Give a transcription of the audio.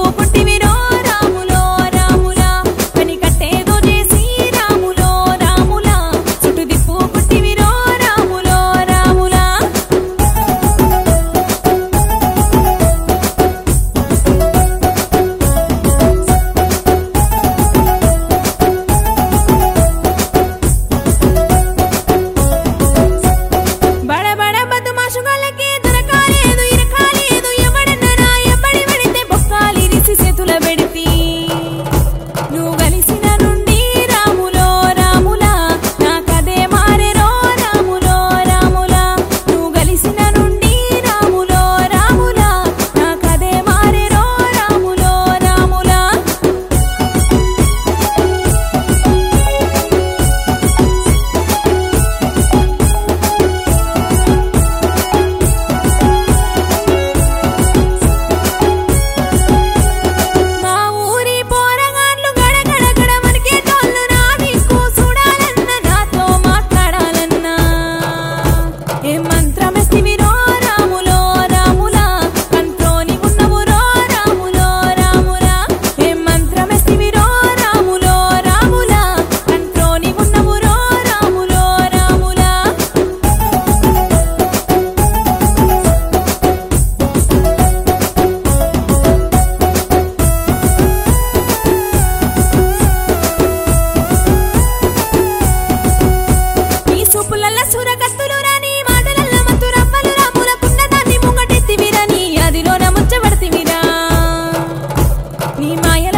పుట్టివిరో రాములో రాములా పని కట్టేదో చేసి రాములో రాములా చుట్టు దిప్పు పుట్టివిరో రాములో రాములా బడబడ బద్మాషుగాళ్ళకి దొరకాలేదు ఇరకాలేదు ఎవడన్నరా ఎవ్వడి పడితే బొక్కాలి రిసి చేతుల పెడితి నువ్వు కలిసిన నుండి రాములో రాములా నాకదే మారెరో రాములో రాములా నువ్వు కలిసిన నుండి రాములో రాములా నాకదే మారెరో రాములో రాములా మా ఊరి పోరగాళ్ళు గడగడగడ వణికేటోళ్ళు నా దిక్కు చూడాలన్నా నాతో మాట్లాడాలన్నా ఏ మంత్రమెస్తివిరో రాములో రాములా కంట్రోని ఉన్నవురో రాములో రాములా ఏ మంత్రమెస్తివిరో రాములో రాములా కంట్రోని ఉన్నవురో రాములో రాములా నీ సూపులల్ల సూరకత్తులు రాని మాటలల్ల మత్తు రవ్వలు రాములకున్న దాన్ని ముంగటెత్తివిరా నీ అదిలోన ముచ్చబడితివిరా నీ మాయల